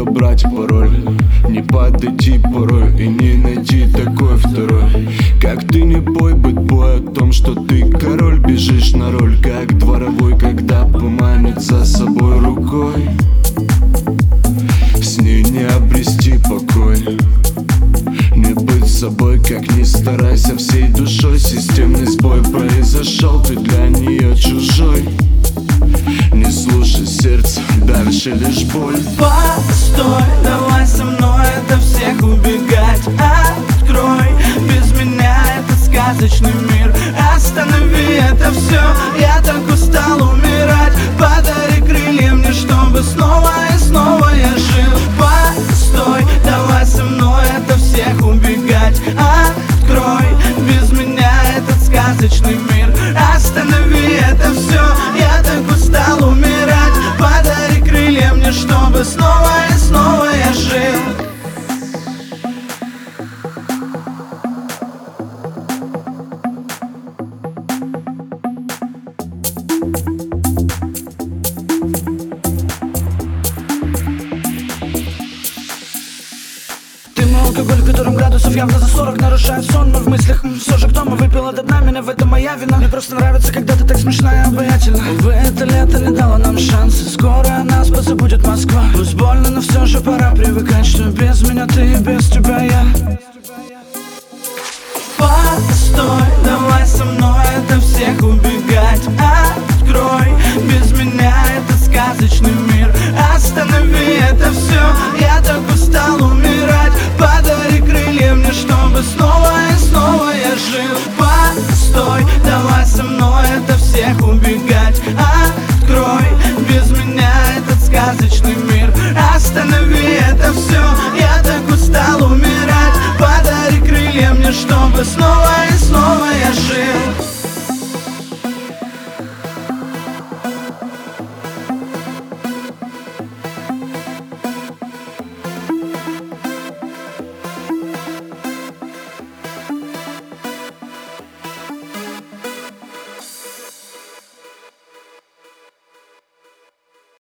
подобрать пароль, не подойти порой и не найти такой второй. Как ты не пой, бэтбой, о том, что ты король. Бежишь на роль, как дворовой, когда поманит за собой рукой. С ней не обрести покой, не быть собой, как ни старайся всей душой. Системный сбой произошел, ты для нее чужой. Не слушай сердце, дальше лишь боль. Постой, давай со мной это всех убегать. Открой, без меня этот сказочный мир. Останови это все, я так устал умирать. Подари крылья мне, чтобы снова и снова я жил. Постой, давай со мной это всех убегать. Открой, без меня этот сказочный мир. Останови это все, я так устал умирать. Подари крылья мне, чтобы снова и снова я жил. Алкоголь, в котором градусов явно за 40 нарушает сон, но в мыслях все же кто мы выпил до дна, меня в этом моя вина. Мне просто нравится, когда ты так смешная и обаятельна. Увы, это лето не дало нам шансы, скоро о нас позабудет Москва. Пусть больно, но все же пора привыкать, что без меня ты и без тебя я. Постой, давай со мной это всех убегать. Открой, без меня этот сказочный мир. Останови это все, я так устал умирать. Подари крылья мне, чтобы снова и снова я жил. Постой, давай со мной это всех убегать.